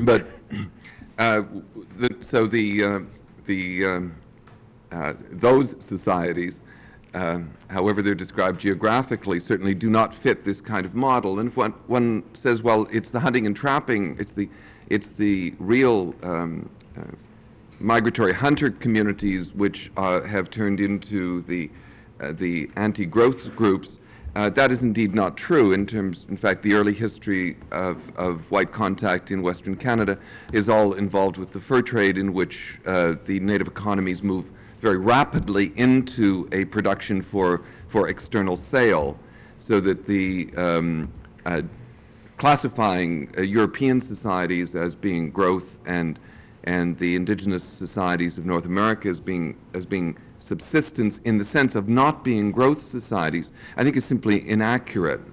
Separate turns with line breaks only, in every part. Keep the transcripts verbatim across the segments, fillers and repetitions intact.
But uh, the, so the uh, the um, uh, those societies, um, however they're described geographically, certainly do not fit this kind of model. And if one, one says, well, it's the hunting and trapping, it's the it's the real um, uh, migratory hunter communities which uh, have turned into the uh, the anti-growth groups. Uh, that is indeed not true. In terms, in fact, the early history of, of white contact in Western Canada is all involved with the fur trade, in which uh, the native economies move very rapidly into a production for for external sale, so that the um, uh, classifying uh, European societies as being growth and and the indigenous societies of North America as being as being subsistence in the sense of not being growth societies, I think is simply inaccurate.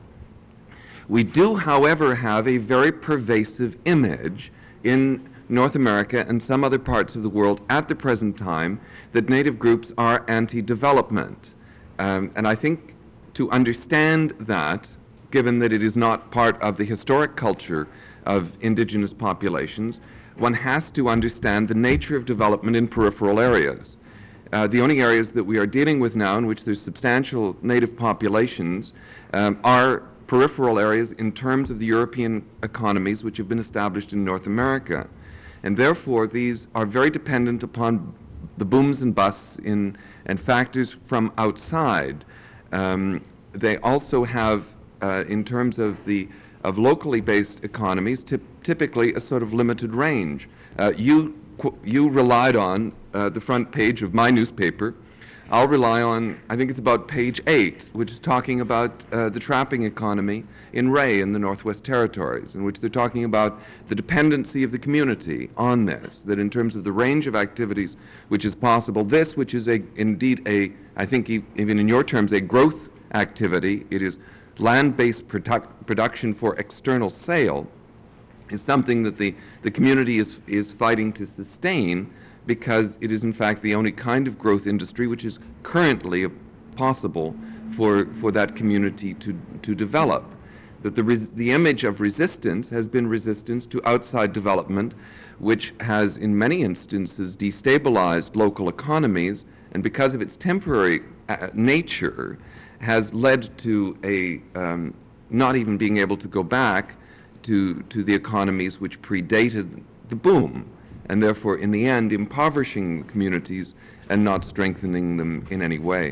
We do, however, have a very pervasive image in North America and some other parts of the world at the present time that native groups are anti-development. Um, and I think to understand that, given that it is not part of the historic culture of indigenous populations, one has to understand the nature of development in peripheral areas. Uh, the only areas that we are dealing with now in which there's substantial native populations um, are peripheral areas in terms of the European economies which have been established in North America. And therefore, these are very dependent upon the booms and busts in, and factors from outside. Um, they also have, uh, in terms of the of locally based economies, typ typically a sort of limited range. Uh, you You relied on uh, the front page of my newspaper. I'll rely on, I think it's about page eight, which is talking about uh, the trapping economy in Ray in the Northwest Territories, in which they're talking about the dependency of the community on this, that in terms of the range of activities which is possible, this, which is a, indeed a, I think e even in your terms, a growth activity, it is land-based produ production for external sale, is something that the, the community is, is fighting to sustain, because it is in fact the only kind of growth industry which is currently possible for, for that community to, to develop. That the, res the image of resistance has been resistance to outside development, which has in many instances destabilized local economies, and because of its temporary uh, nature has led to a um, not even being able to go back to, to the economies which predated the boom, and therefore in the end impoverishing communities and not strengthening them in any way.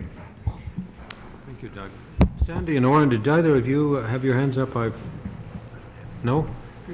Thank you, Doug. Sandy and Oren, did either of you have your hands up? I've... No?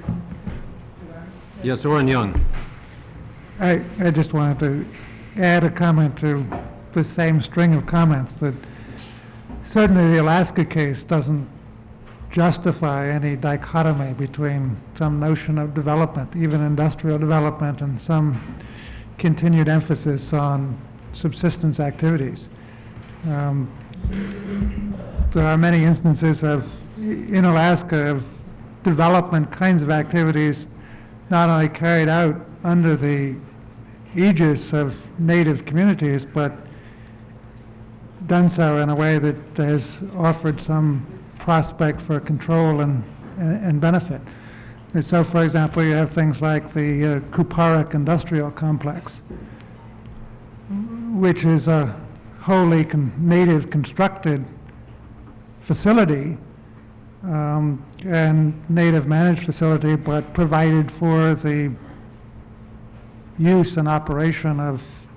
Yes, Oren Young.
I, I just wanted to add a comment to the same string of comments, that certainly the Alaska case doesn't justify any dichotomy between some notion of development, even industrial development, and some continued emphasis on subsistence activities. Um, there are many instances of, in Alaska, of development kinds of activities not only carried out under the aegis of native communities, but done so in a way that has offered some prospect for control and, and benefit. And so, for example, you have things like the uh, Kuparik Industrial Complex, which is a wholly con native constructed facility um, and native managed facility, but provided for the use and operation of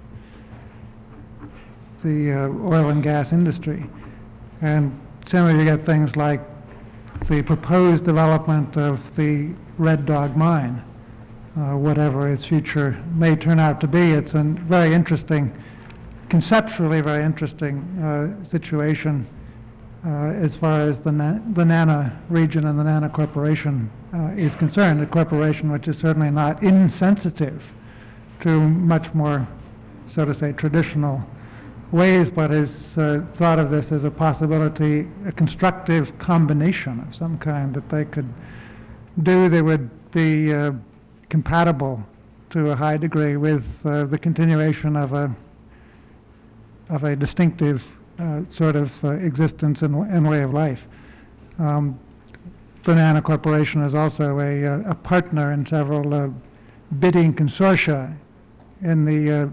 the uh, oil and gas industry. And similarly, you get things like the proposed development of the Red Dog mine, uh, whatever its future may turn out to be. It's a very interesting, conceptually very interesting uh, situation uh, as far as the, na the NANA region and the NANA Corporation uh, is concerned, a corporation which is certainly not insensitive to much more, so to say, traditional ways, but is uh, thought of this as a possibility, a constructive combination of some kind that they could do that would be uh, compatible to a high degree with uh, the continuation of a of a distinctive uh, sort of uh, existence and, and way of life. Um, Banana Corporation is also a, uh, a partner in several uh, bidding consortia in the uh,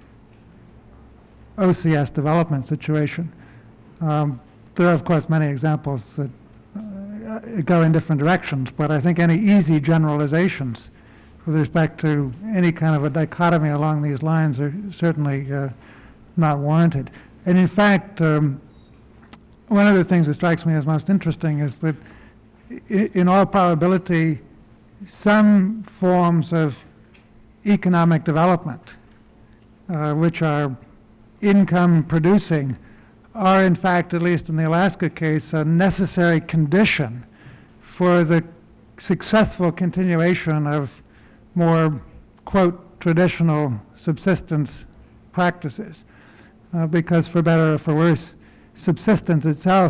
O C S development situation. Um, there are, of course, many examples that uh, go in different directions, but I think any easy generalizations with respect to any kind of a dichotomy along these lines are certainly uh, not warranted. And in fact, um, one of the things that strikes me as most interesting is that I- in all probability, some forms of economic development, uh, which are income producing, are in fact, at least in the Alaska case, a necessary condition for the successful continuation of more, quote, traditional subsistence practices. Uh, because for better or for worse, subsistence itself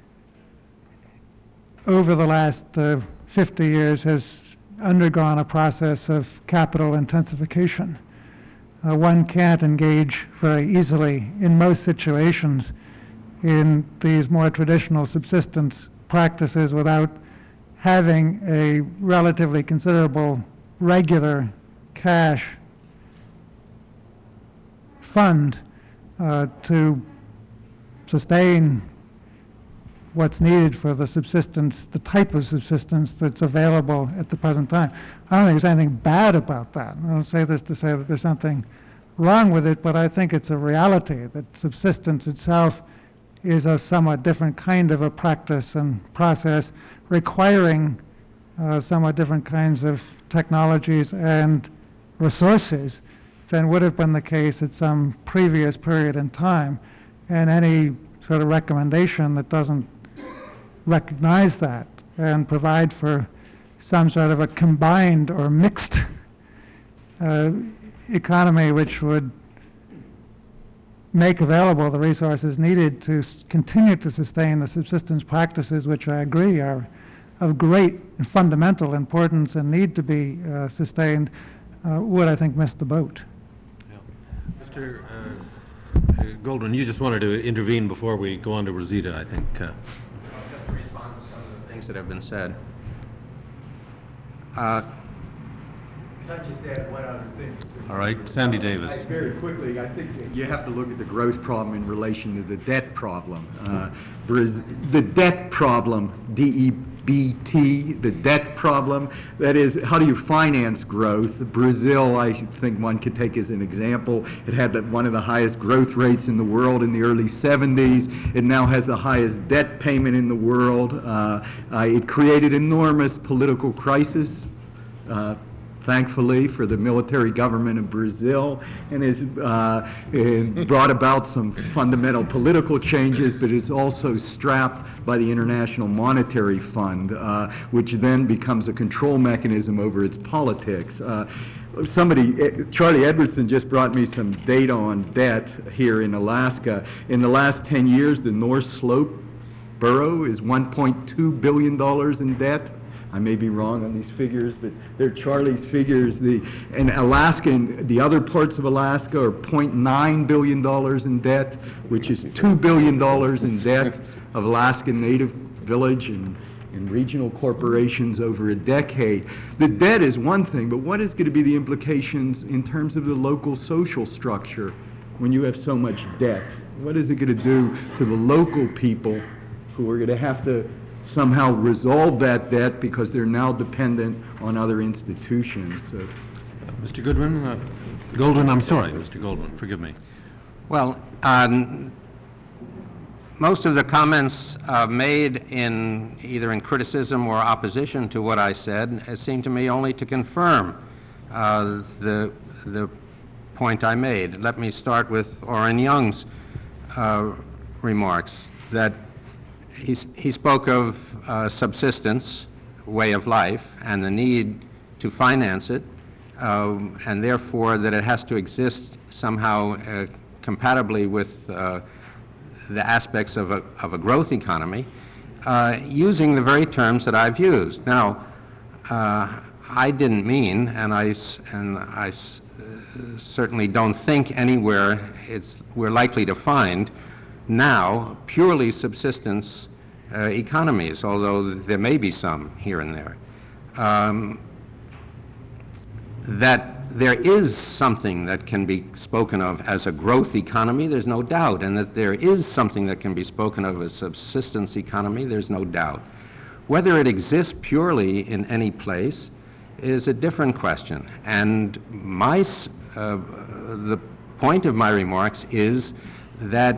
over the last uh, fifty years has undergone a process of capital intensification. Uh, one can't engage very easily in most situations in these more traditional subsistence practices without having a relatively considerable regular cash fund uh, to sustain what's needed for the subsistence, the type of subsistence that's available at the present time. I don't think there's anything bad about that. I don't say this to say that there's something wrong with it, but I think it's a reality that subsistence itself is a somewhat different kind of a practice and process requiring uh, somewhat different kinds of technologies and resources than would have been the case at some previous period in time. And any sort of recommendation that doesn't recognize that and provide for some sort of a combined or mixed uh, economy which would make available the resources needed to s- continue to sustain the subsistence practices, which I agree are of great and fundamental importance and need to be uh, sustained, uh, would, I think, miss the boat.
Mister Uh, uh, Goldwyn, you just wanted to intervene before we go on to Rosita, I think. Uh,
Just to respond to some of the things that have been said. Uh,
Can I just add one other thing?
all right, Sandy Davis.
I- Very quickly, I think you have to look at the growth problem in relation to the debt problem. Uh, Braz- The debt problem, D E B T, the debt problem, that is, how do you finance growth? Brazil, I think one could take as an example. It had the- one of the highest growth rates in the world in the early seventies. It now has the highest debt payment in the world. Uh, uh, It created enormous political crisis, uh, thankfully, for the military government of Brazil, and has uh, it brought about some fundamental political changes, but it's also strapped by the International Monetary Fund, uh, which then becomes a control mechanism over its politics. Uh, Somebody, eh, Charlie Edwardson just brought me some data on debt here in Alaska. In the last ten years, the North Slope borough is one point two billion dollars in debt. I may be wrong on these figures, but they're Charlie's figures. The, in Alaska, and the other parts of Alaska are zero point nine billion dollars in debt, which is two billion dollars in debt of Alaskan Native village and, and regional corporations over a decade. The debt is one thing, but what is going to be the implications in terms of the local social structure when you have so much debt? What is it going to do to the local people who are going to have to somehow resolve that debt because they're now dependent on other institutions? So,
Mister Goodwin, uh, Goldwyn, I'm sorry, Mister Goldwyn, forgive me.
Well, um, most of the comments uh, made in either in criticism or opposition to what I said uh, seem to me only to confirm uh, the the point I made. Let me start with Orrin Young's uh, remarks that he he spoke of uh, subsistence, way of life, and the need to finance it, um, and therefore that it has to exist somehow uh, compatibly with uh, the aspects of a, of a growth economy, uh, using the very terms that I've used. Now, uh, I didn't mean, and I, s- and I s- uh, certainly don't think anywhere it's, we're likely to find now purely subsistence uh, economies, although there may be some here and there. Um, that there is something that can be spoken of as a growth economy, there's no doubt, and that there is something that can be spoken of as subsistence economy, there's no doubt. Whether it exists purely in any place is a different question. And my, uh, the point of my remarks is that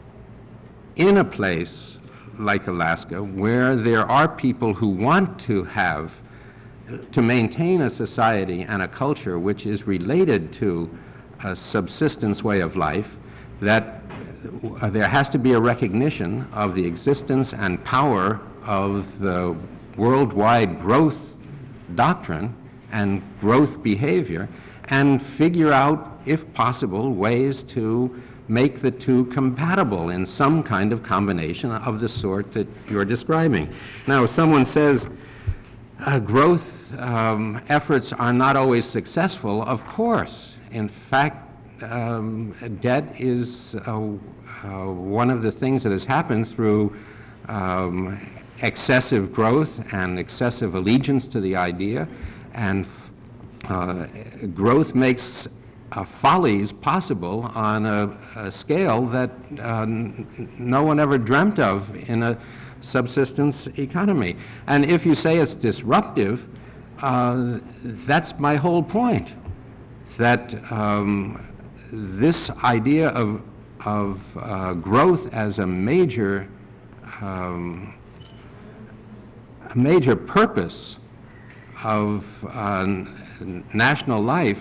in a place like Alaska, where there are people who want to have to maintain a society and a culture which is related to a subsistence way of life, that uh, there has to be a recognition of the existence and power of the worldwide growth doctrine and growth behavior, and figure out, if possible, ways to make the two compatible in some kind of combination of the sort that you're describing. Now, if someone says, Uh, growth um, efforts are not always successful, of course. In fact, um, debt is uh, uh, one of the things that has happened through um, excessive growth and excessive allegiance to the idea, and uh, growth makes uh, follies possible on a, a scale that uh, n no one ever dreamt of in a subsistence economy. And if you say it's disruptive, uh, that's my whole point, that um, this idea of, of uh, growth as a major, um, a major purpose of uh, national life,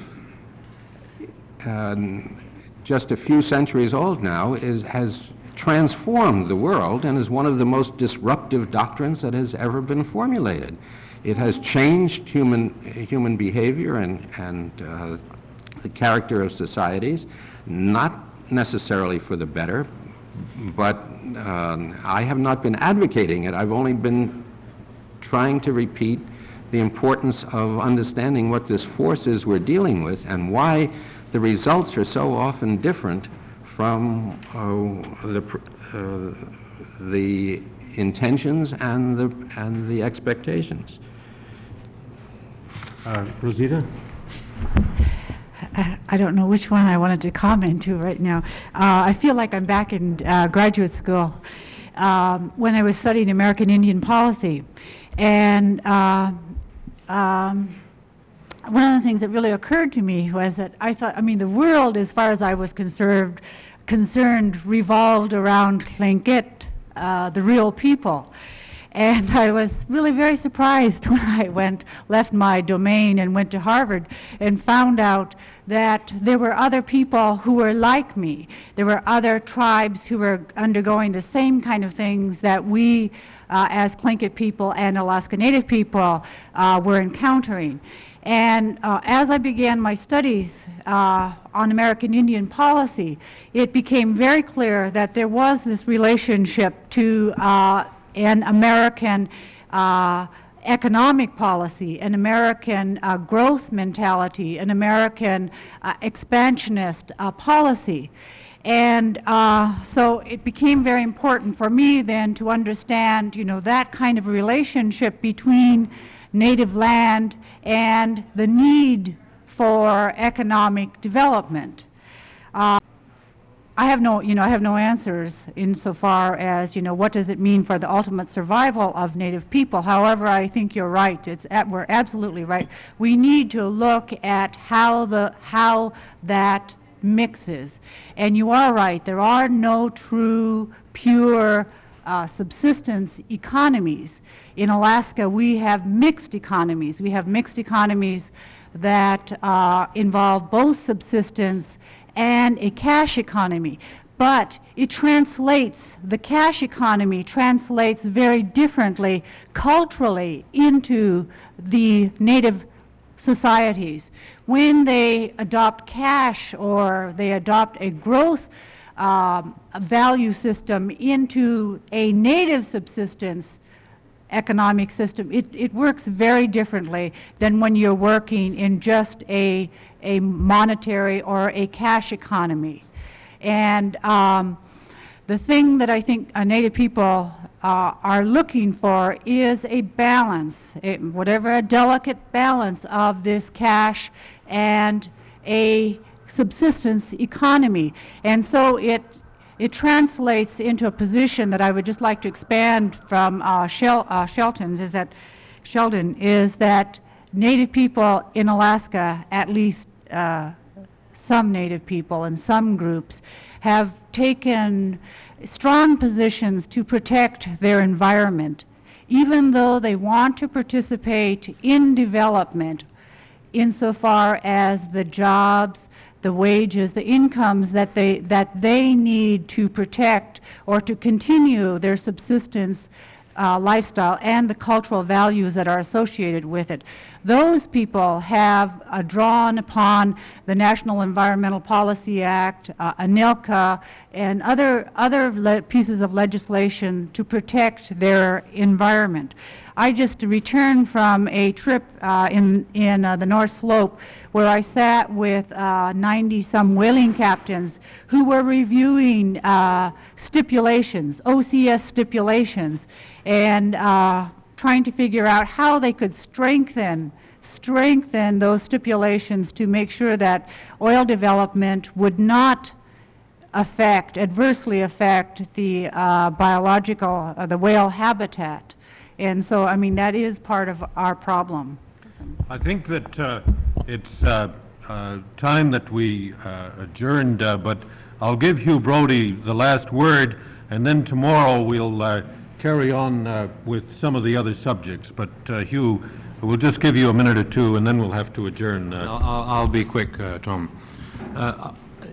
uh, just a few centuries old now, is, has transformed the world and is one of the most disruptive doctrines that has ever been formulated. It has changed human, human behavior and, and uh, the character of societies, not necessarily for the better, but uh, I have not been advocating it. I've only been trying to repeat the importance of understanding what this force is we're dealing with and why the results are so often different from uh, the, uh, the intentions and the, and the expectations.
Uh, Rosita?
I I don't know which one I wanted to comment to right now. Uh, I feel like I'm back in uh, graduate school um, when I was studying American Indian policy. And uh, um, one of the things that really occurred to me was that I thought, I mean, the world, as far as I was concerned, concerned revolved around Tlingit, uh, the real people. And I was really very surprised when I went, left my domain and went to Harvard and found out that there were other people who were like me. There were other tribes who were undergoing the same kind of things that we, uh, as Tlingit people and Alaska Native people, uh, were encountering. And uh, as I began my studies uh, on American Indian policy, it became very clear that there was this relationship to uh, an American uh, economic policy, an American uh, growth mentality, an American uh, expansionist uh, policy. And uh, so it became very important for me then to understand, you know, that kind of relationship between native land and the need for economic development. Uh, I have no, you know, I have no answers insofar as, you know, what does it mean for the ultimate survival of Native people. However, I think you're right. It's at, we're absolutely right. We need to look at how the how that mixes. And you are right. There are no true, pure uh, subsistence economies. In Alaska, we have mixed economies. We have mixed economies that uh, involve both subsistence and a cash economy. But it translates, the cash economy translates very differently culturally into the native societies. When they adopt cash or they adopt a growth um, value system into a native subsistence economic system, it, it works very differently than when you're working in just a, a monetary or a cash economy. And um, The thing that I think uh, Native people uh, are looking for is a balance, a, whatever a delicate balance of this cash and a subsistence economy. And so it it translates into a position that I would just like to expand from uh, Shel uh, Shelton, is that Sheldon, is that Native people in Alaska, at least uh, some Native people and some groups, have taken strong positions to protect their environment, even though they want to participate in development insofar as the jobs, the wages, the incomes that they, that they need to protect or to continue their subsistence uh, lifestyle and the cultural values that are associated with it. Those people have uh, drawn upon the National Environmental Policy Act, uh, ANILCA, and other, other le pieces of legislation to protect their environment. I just returned from a trip uh, in, in uh, the North Slope where I sat with ninety-some uh, whaling captains who were reviewing uh, stipulations, O C S stipulations, and uh, trying to figure out how they could strengthen strengthen those stipulations to make sure that oil development would not affect, adversely affect the uh, biological, uh, the whale habitat. And so, I mean, that is part of our problem.
I think that uh, it's uh, uh, time that we uh, adjourned, uh, but I'll give Hugh Brody the last word, and then tomorrow we'll uh, carry on uh, with some of the other subjects. But uh, Hugh, we'll just give you a minute or two, and then we'll have to adjourn. Uh,
I'll, I'll be quick, uh, Tom. Uh,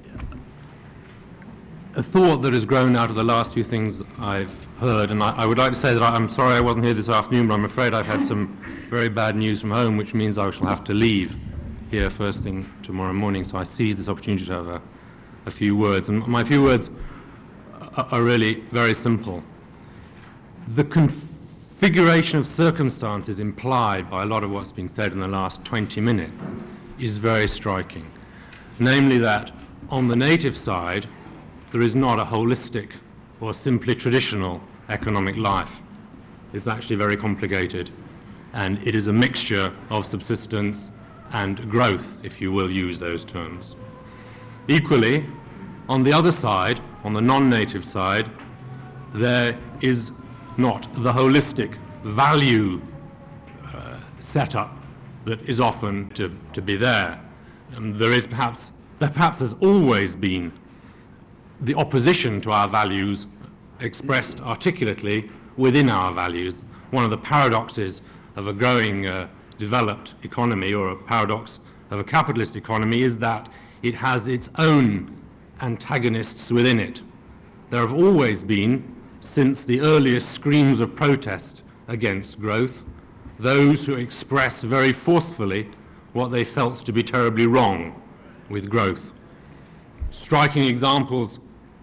a thought that has grown out of the last few things I've heard, and I, I would like to say that I, I'm sorry I wasn't here this afternoon, but I'm afraid I've had some very bad news from home, which means I shall have to leave here first thing tomorrow morning, so I seized this opportunity to have a, a few words. And my few words are, are really very simple. The configuration of circumstances implied by a lot of what's been said in the last twenty minutes is very striking. Namely that on the native side, there is not a holistic or simply traditional economic life. It's actually very complicated, and it is a mixture of subsistence and growth, if you will use those terms. Equally, on the other side, on the non-native side, there is not the holistic value uh, setup that is often to, to be there. And there is perhaps, there perhaps has always been the opposition to our values expressed articulately within our values. One of the paradoxes of a growing uh, developed economy, or a paradox of a capitalist economy, is that it has its own antagonists within it. There have always been, since the earliest screams of protest against growth, those who express very forcefully what they felt to be terribly wrong with growth. Striking examples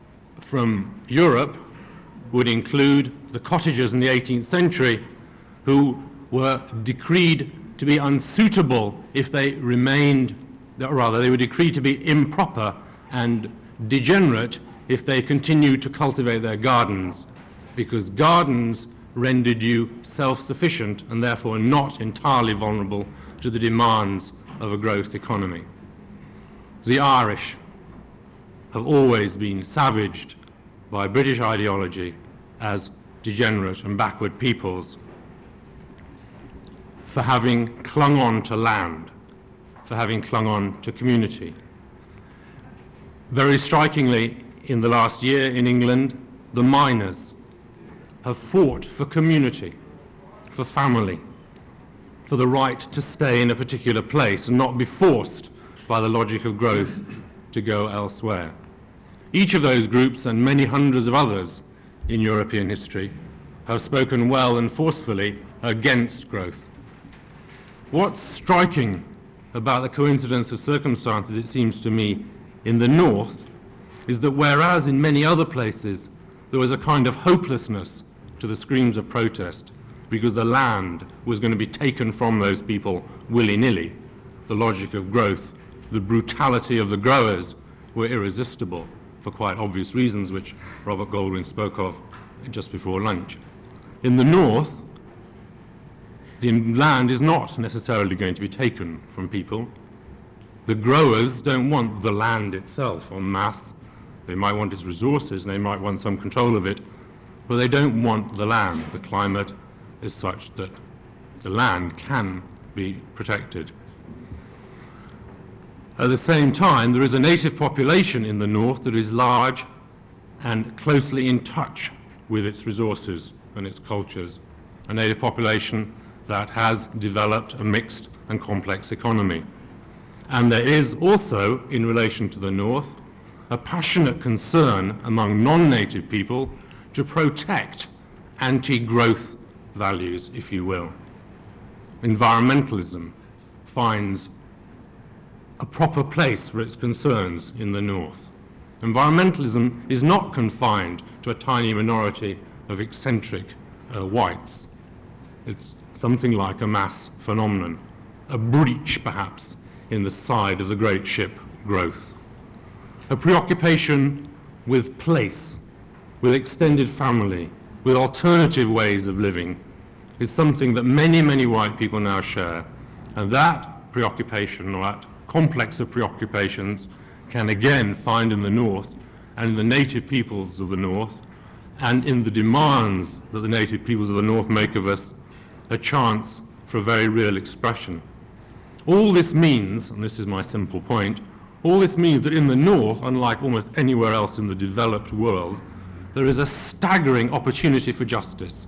from Europe would include the cottagers in the eighteenth century who were decreed to be unsuitable if they remained, or rather they were decreed to be improper and degenerate if they continued to cultivate their gardens, because gardens rendered you self-sufficient and therefore not entirely vulnerable to the demands of a growth economy. The Irish have always been savaged by British ideology as degenerate and backward peoples for having clung on to land, for having clung on to community. Very strikingly, in the last year in England, the miners have fought for community, for family, for the right to stay in a particular place and not be forced by the logic of growth to go elsewhere. Each of those groups, and many hundreds of others in European history, have spoken well and forcefully against growth. What's striking about the coincidence of circumstances, it seems to me, in the north, is that whereas in many other places there was a kind of hopelessness to the screams of protest because the land was going to be taken from those people willy-nilly, the logic of growth, the brutality of the growers were irresistible. for quite obvious reasons, which Robert Goldwyn spoke of just before lunch. In the north, the land is not necessarily going to be taken from people. The growers don't want the land itself en masse. They might want its resources, and they might want some control of it, but they don't want the land. The climate is such that the land can be protected. At the same time, there is a native population in the north that is large and closely in touch with its resources and its cultures, a native population that has developed a mixed and complex economy. And there is also, in relation to the north, a passionate concern among non-native people to protect anti-growth values, if you will. Environmentalism finds a proper place for its concerns in the north. Environmentalism is not confined to a tiny minority of eccentric uh, whites. It's something like a mass phenomenon, a breach perhaps in the side of the great ship growth. A preoccupation with place, with extended family, with alternative ways of living is something that many, many white people now share. And that preoccupation, or that complex of preoccupations, can again find in the north and in the native peoples of the north and in the demands that the native peoples of the north make of us a chance for a very real expression. All this means, and this is my simple point, all this means that in the north, unlike almost anywhere else in the developed world, there is a staggering opportunity for justice.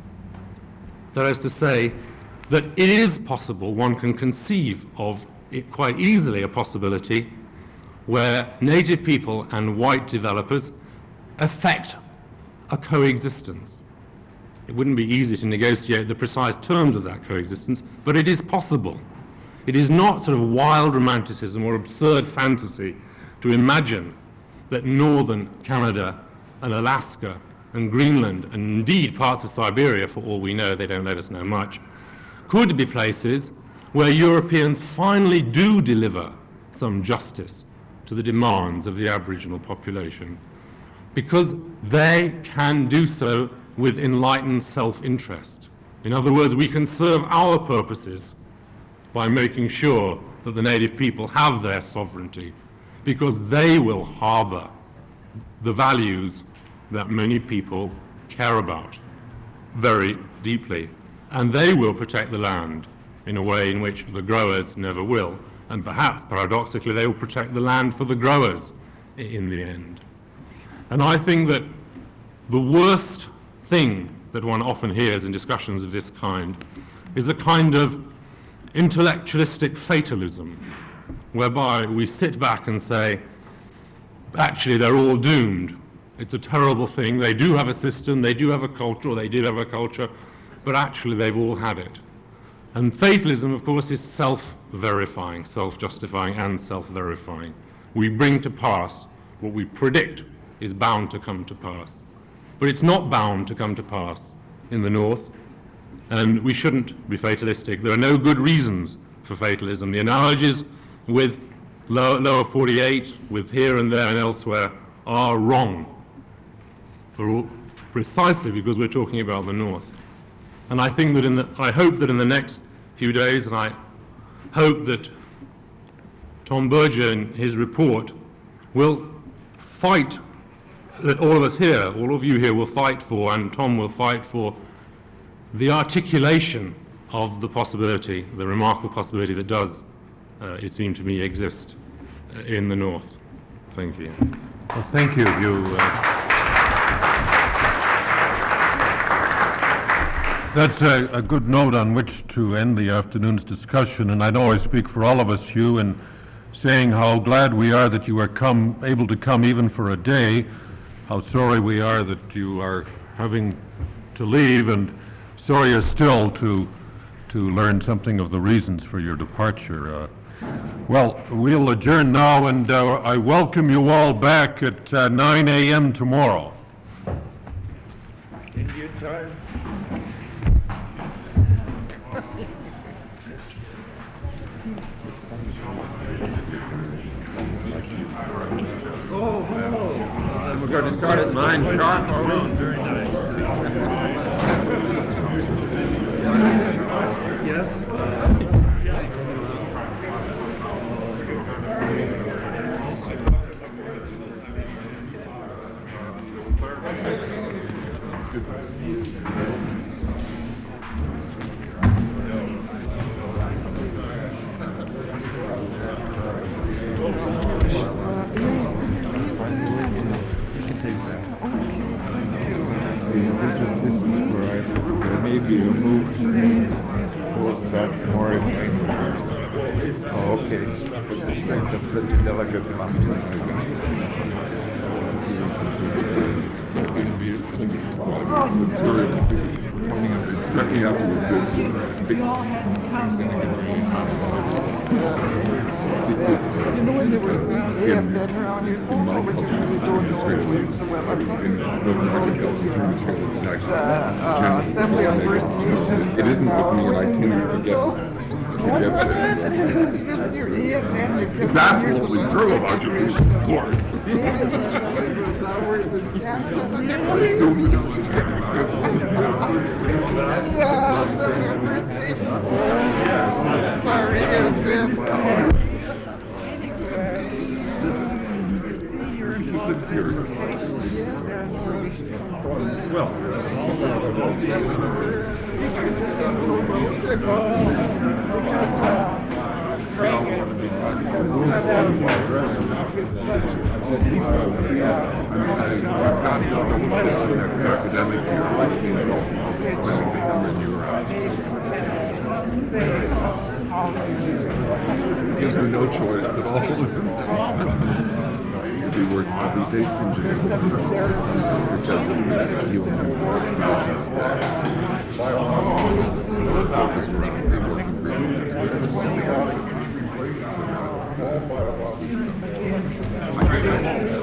That is to say, that it is possible, one can conceive of it quite easily, a possibility where native people and white developers affect a coexistence. It wouldn't be easy to negotiate the precise terms of that coexistence, but it is possible. It is not sort of wild romanticism or absurd fantasy to imagine that northern Canada and Alaska and Greenland, and indeed parts of Siberia, for all we know, they don't let us know much, could be places where Europeans finally do deliver some justice to the demands of the Aboriginal population, because they can do so with enlightened self-interest. In other words, we can serve our purposes by making sure that the native people have their sovereignty, because they will harbor the values that many people care about very deeply, and they will protect the land in a way in which the growers never will, and perhaps paradoxically they will protect the land for the growers in the end. And I think that the worst thing that one often hears in discussions of this kind is a kind of intellectualistic fatalism, whereby we sit back and say, actually they're all doomed. It's a terrible thing. They do have a system, they do have a culture, or they did have a culture, but actually they've all had it. And fatalism, of course, is self-verifying, self-justifying and self-verifying. We bring to pass what we predict is bound to come to pass. But it's not bound to come to pass in the north, and we shouldn't be fatalistic. There are no good reasons for fatalism. The analogies with lower, lower forty-eight, with here and there and elsewhere, are wrong, for all, precisely because we're talking about the north. And I think that in the, I hope that in the next few days, and I hope that Tom Berger in his report will fight, that all of us here, all of you here will fight for, and Tom will fight for, the articulation of the possibility, the remarkable possibility that does, uh, it seems to me, exist uh, in the north. Thank you.
Well, thank you. You, uh, that's a, a good note on which to end the afternoon's discussion, and I know I speak for all of us, Hugh, in saying how glad we are that you are come, able to come even for a day, how sorry we are that you are having to leave, and sorrier still to, to learn something of the reasons for your departure. Uh, Well, we'll adjourn now, and uh, I welcome you all back at uh, nine a m tomorrow.
Indian time?
We're going to start at nine sharp. Very nice.
Maybe a move towards that more. Oh, okay. Like the fifty delegate It's going to be material coming up. Starting out with the big things in
You know, when they were saying, hey, I've been around here so long, but you really don't know the uh, Assembly of First Nations.
It isn't looking like itinerary, I guess.
It's
absolutely true about your of course.
Yeah, Assembly of First Nations. Sorry,
Well, next academic year, spending the summer in Europe. Gives me no choice at all. Be working, I'll be based in Geneva because of the U N expeditions that focus around the working groups.